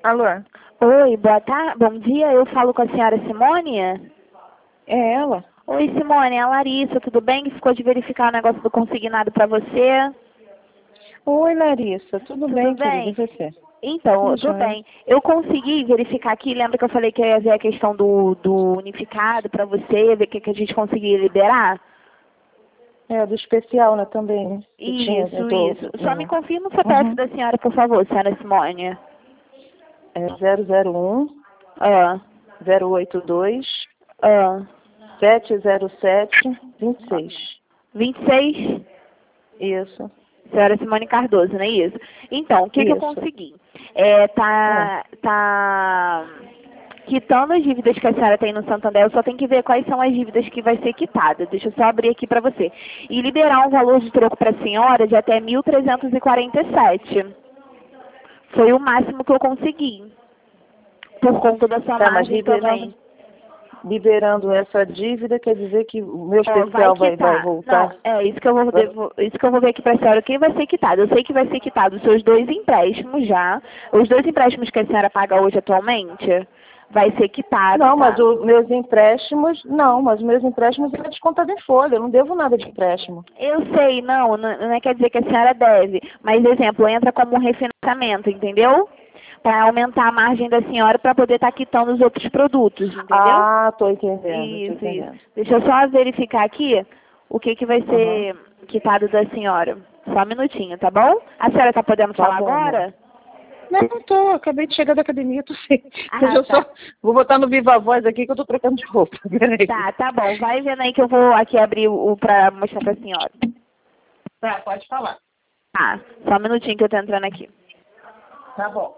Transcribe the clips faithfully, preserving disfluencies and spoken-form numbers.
Alô? Oi, boa tarde, bom dia, eu falo com a senhora Simone? É ela? Oi, Simone, é a Larissa, tudo bem? Ficou de verificar o negócio do consignado para você? Oi, Larissa. Tudo, Tudo bem, bem? querida? E você? Então, Tudo tudo jóia. bem. Eu consegui verificar aqui, lembra que eu falei que eu ia ver a questão do, do unificado para você, ver o que, que a gente conseguia liberar? É, do especial, né, também, né? Que tinha, eu Isso, tô, isso. Só me é, confirma o C P F uhum. da senhora, por favor, senhora Simone. É zero zero um, Ah, zero oito dois, ah. sete zero sete, vinte e seis. vinte e seis? Isso, Senhora Simone Cardoso, não é isso? Então, o que, que eu isso. consegui? É, É. tá, tá quitando as dívidas que a senhora tem no Santander, eu só tenho que ver quais são as dívidas que vai ser quitada. Deixa eu só abrir aqui para você. E liberar um valor de troco para a senhora de até mil trezentos e quarenta e sete. Foi o máximo que eu consegui. Por conta da sua Tá, mas margem liberando, também. liberando essa dívida, quer dizer que o meu Ó, vai especial vai, vai quitar. Não, voltar? é isso que eu vou, Vai- devo- isso que eu vou ver aqui para a senhora. Quem vai ser quitado? Eu sei que vai ser quitado os seus dois empréstimos já. Os dois empréstimos que a senhora paga hoje atualmente vai ser quitado, Não, mas tá? os meus empréstimos, não, mas os meus empréstimos é descontado em folha, eu não devo nada de empréstimo. Eu sei, não, não, não é quer dizer que a senhora deve, mas exemplo, entra como um refinanciamento, entendeu? Para aumentar a margem da senhora para poder estar quitando os outros produtos, entendeu? Ah, tô entendendo, tô Isso, isso. entendendo. Deixa eu só verificar aqui o que, que vai Aham. ser quitado da senhora. Só um minutinho, tá bom? A senhora está podendo Tá falar bom, amor. agora? Não, não tô, acabei de chegar da academia, tô sem. Deixa Ah, eu tá. só, vou botar no Viva Voz aqui que eu tô trocando de roupa, peraí. Tá, tá bom. Vai vendo aí que eu vou aqui abrir o, o para mostrar para a senhora. Tá, pode falar. Tá, só um minutinho que eu tô entrando aqui. Tá bom.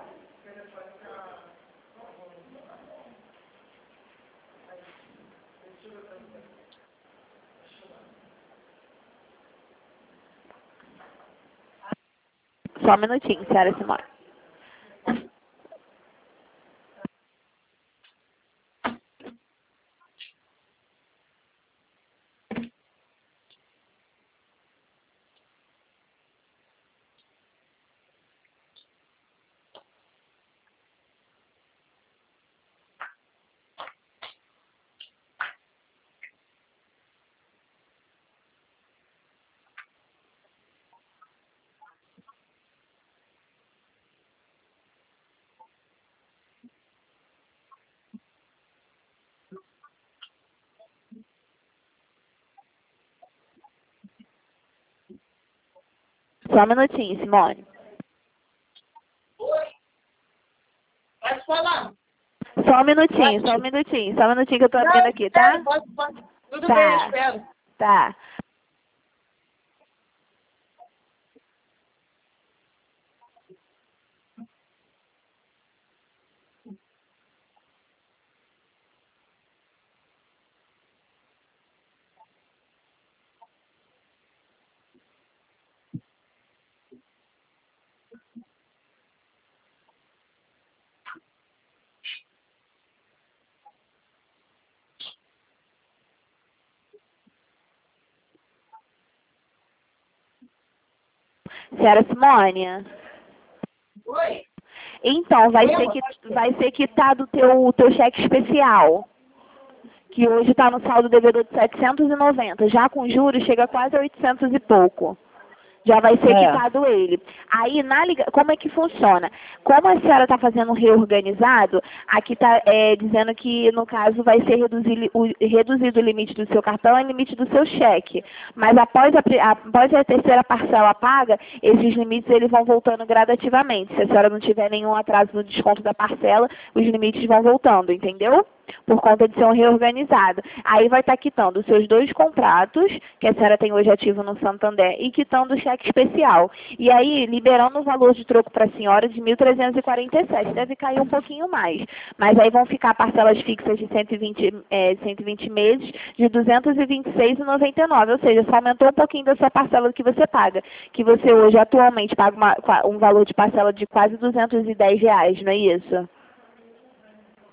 Só um minutinho, senhora Simone. Só um minutinho, Simone. Pode falar. Só um minutinho, só um Pode. minutinho, só um minutinho que eu tô abrindo Não, aqui, espera, tá? pode, pode. Tudo bem, eu Tá, espero. tá. Senhora Simone? Oi. Então, vai ser, Eu? que, vai ser quitado o teu, o teu cheque especial, que hoje está no saldo devedor de setecentos e noventa. Já com juros chega quase a oitocentos e pouco. Já vai ser É. quitado ele. Aí, na liga... como é que funciona? Como a senhora está fazendo reorganizado, aqui está dizendo que, no caso, vai ser reduzir, o, reduzido o limite do seu cartão e o limite do seu cheque. Mas após a, pri- após a terceira parcela paga, esses limites eles vão voltando gradativamente. Se a senhora não tiver nenhum atraso no desconto da parcela, os limites vão voltando, entendeu? Por conta de ser um reorganizado. Aí vai estar quitando os seus dois contratos, que a senhora tem hoje ativo no Santander, e quitando o cheque especial. E aí, liberando o valor de troco para a senhora de mil trezentos e quarenta e sete. Deve cair um pouquinho mais. Mas aí vão ficar parcelas fixas de cento e vinte, é, cento e vinte meses, de duzentos e vinte e seis reais e noventa e nove. Ou seja, só aumentou um pouquinho da sua parcela que você paga. Que você hoje, atualmente, paga uma, um valor de parcela de quase duzentos e dez reais, não é isso?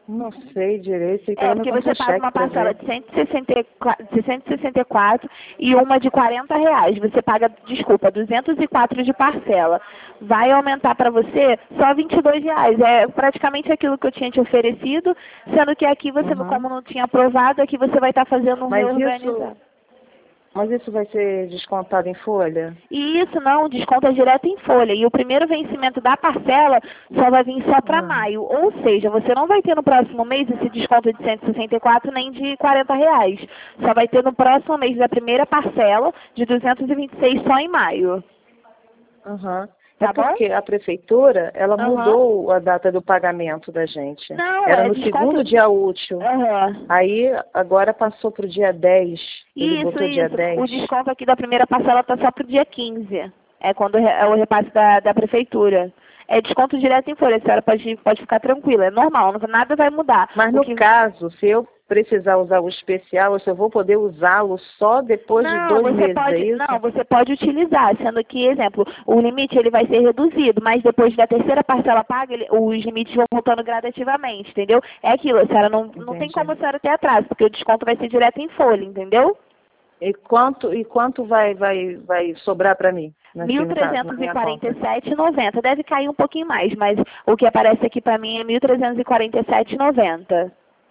Não sei direito. Sei que É, ela não porque você conta paga cheque uma pra parcela ver. de cento e sessenta e quatro, de cento e sessenta e quatro e uma de quarenta reais. Você paga, desculpa, duzentos e quatro de parcela. Vai aumentar para você só vinte e dois reais. É praticamente aquilo que eu tinha te oferecido, sendo que aqui você, Uhum. como não tinha aprovado, aqui você vai estar fazendo um Mas isso, reorganizado. mas isso vai ser descontado em folha? E isso não, desconto é direto em folha. E o primeiro vencimento da parcela só vai vir só para Hum. maio. Ou seja, você não vai ter no próximo mês esse desconto de cento e sessenta e quatro nem de quarenta reais. Só vai ter no próximo mês da primeira parcela de duzentos e vinte e seis só em maio. Uhum. É Tá bom? porque a prefeitura, ela Aham. mudou a data do pagamento da gente. Não, Era é no desconto. segundo dia útil. Aham. Aí, agora passou para o dia dez. Ele Isso, botou dia isso. O dez. desconto aqui da primeira parcela está só para o dia quinze. É quando re- é o repasse da, da prefeitura. É desconto direto em folha, a senhora pode, pode ficar tranquila, é normal, não- nada vai mudar. Mas O no que... caso, se eu precisar usar o especial, eu só vou poder usá-lo só depois de Não, dois você meses, é pode, isso? não, você pode utilizar, sendo que, exemplo, o limite ele vai ser reduzido, mas depois da terceira parcela paga, ele- os limites vão voltando gradativamente, entendeu? É aquilo, a senhora não, não tem Entendi. como a senhora ter atraso, porque o desconto vai ser direto em folha, entendeu? E quanto, e quanto vai, vai, vai sobrar para mim, assim, Mil no caso, na trezentos e minha quarenta e conta? sete e noventa. Deve cair um pouquinho mais, mas o que aparece aqui para mim é mil trezentos e quarenta e sete e noventa.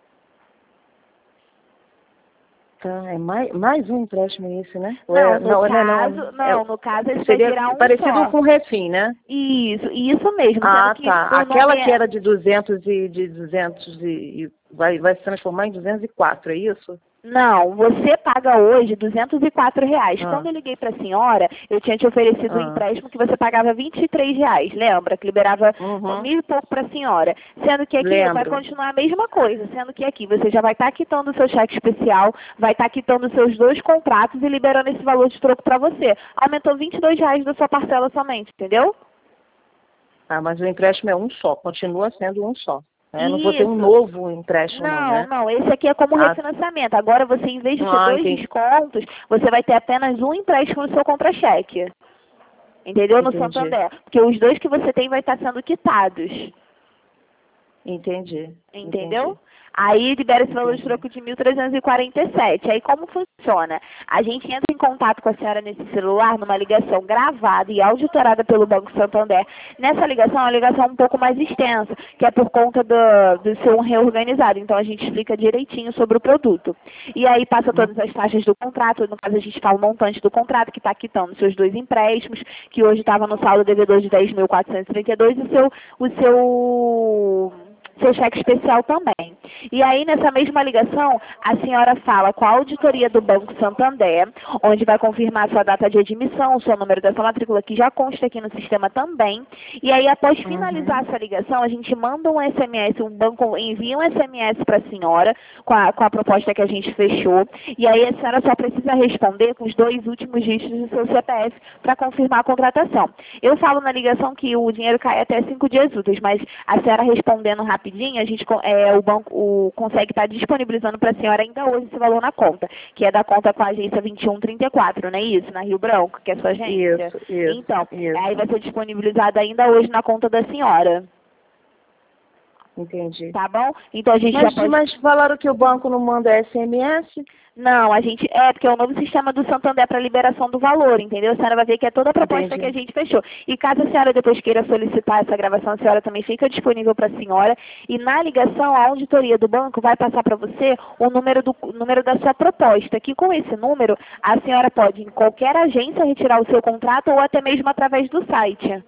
Tá, é mais, mais um empréstimo esse, né? Ou Não, é, no não, não, é caso, não. não, no caso É, esse vai seria virar um parecido só. com o Refim, né? Isso, isso mesmo, sendo Ah, que tá. o nome Aquela que é... era de duzentos e de duzentos e, e vai, vai se transformar em duzentos e quatro, é isso? Não, você paga hoje duzentos e quatro reais. Ah, Quando eu liguei para a senhora, eu tinha te oferecido um ah. empréstimo que você pagava vinte e três reais, lembra? Que liberava Uhum. mil e pouco para a senhora. Sendo que aqui vai Lembro. continuar a mesma coisa, sendo que aqui você já vai estar quitando o seu cheque especial, vai estar quitando os seus dois contratos e liberando esse valor de troco para você. Aumentou vinte e dois reais da sua parcela somente, entendeu? Ah, mas o empréstimo é um só, continua sendo um só. Né? Não vou ter um Isso. novo empréstimo, não, Não, né? não, esse aqui é como Ah, refinanciamento. Agora você, em vez de ter ah, dois entendi. descontos, você vai ter apenas um empréstimo no seu contra-cheque. Entendeu? No Entendi. Santander. Porque os dois que você tem vai estar sendo quitados. Entendi. Entendeu? Entendi. Aí libera esse valor de Entendi. troco de mil trezentos e quarenta e sete. Aí como funciona? A gente entra em contato com a senhora nesse celular, numa ligação gravada e auditorada pelo Banco Santander. Nessa ligação é uma ligação um pouco mais extensa, que é por conta do, do ser um reorganizado. Então a gente explica direitinho sobre o produto. E aí passa Hum. todas as taxas do contrato, no caso a gente fala o montante do contrato, que está quitando seus dois empréstimos, que hoje estava no saldo devedor de dez mil quatrocentos e trinta e dois, e o seu... O seu seu cheque especial também. E aí, nessa mesma ligação, a senhora fala com a auditoria do Banco Santander, onde vai confirmar sua data de admissão, o seu número da sua matrícula, que já consta aqui no sistema também. E aí, após finalizar Uhum. essa ligação, a gente manda um S M S, um banco envia um S M S para a senhora com a, com a proposta que a gente fechou. E aí, a senhora só precisa responder com os dois últimos dígitos do seu C P F para confirmar a contratação. Eu falo na ligação que o dinheiro cai até cinco dias úteis, mas a senhora respondendo rapidinho, a gente, é, o banco o, consegue estar disponibilizando para a senhora ainda hoje esse valor na conta, que é da conta com a agência vinte e um trinta e quatro, não é isso? Na Rio Branco, que é a sua agência. Isso, isso, Então, aí vai isso. ser disponibilizado ainda hoje na conta da senhora. Entendi. Tá bom? Então a gente já Mas, pode... mas falaram que o banco não manda S M S? Não, a gente... É, porque é o novo sistema do Santander para liberação do valor, entendeu? A senhora vai ver que é toda a proposta que a Entendi. gente fechou. E caso a senhora depois queira solicitar essa gravação, a senhora também fica disponível para a senhora. E na ligação, a auditoria do banco vai passar para você o número, do, o número da sua proposta, que com esse número, a senhora pode, em qualquer agência, retirar o seu contrato ou até mesmo através do site.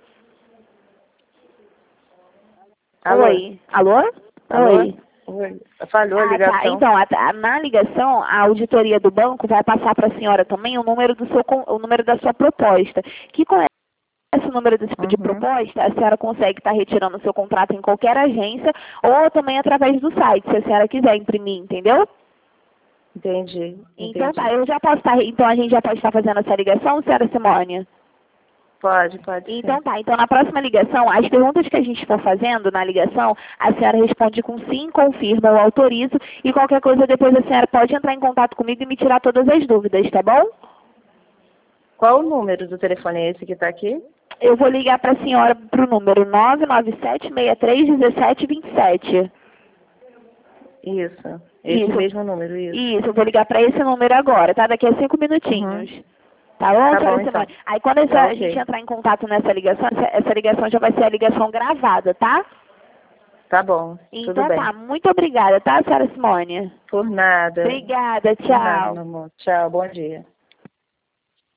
Alô? Oi. Alô? Alô? Oi. Oi. Falhou a Ah, tá. ligação. Então, a- a- na ligação, a auditoria do banco vai passar para a senhora também o número, do seu, con- o número da sua proposta, que com esse número desse tipo de Uhum. proposta, a senhora consegue estar retirando o seu contrato em qualquer agência ou também através do site, se a senhora quiser imprimir, entendeu? Entendi, Então tá, entendi. eu já posso estar, então a gente já pode estar fazendo essa ligação, senhora Simone? Pode, pode sim. Então tá, então na próxima ligação, as perguntas que a gente for fazendo na ligação, a senhora responde com sim, confirma ou autorizo, e qualquer coisa depois a senhora pode entrar em contato comigo e me tirar todas as dúvidas, tá bom? Qual o número do telefone é esse que está aqui? Eu vou ligar para a senhora para o número nove nove sete, seis três, um sete dois sete. Isso. Esse Isso. mesmo número, isso. Isso, eu vou ligar para esse número agora, tá? Daqui a cinco minutinhos. Uhum. Tá bom, Tá senhora bom, Simone? então. Aí quando essa, Tá, a ok. gente entrar em contato nessa ligação, essa, essa ligação já vai ser a ligação gravada, tá? Tá bom. Então Tudo bem. tá, muito obrigada, tá, senhora Simone? Por nada. Obrigada, Por nada, tchau. meu amor. Tchau, bom dia.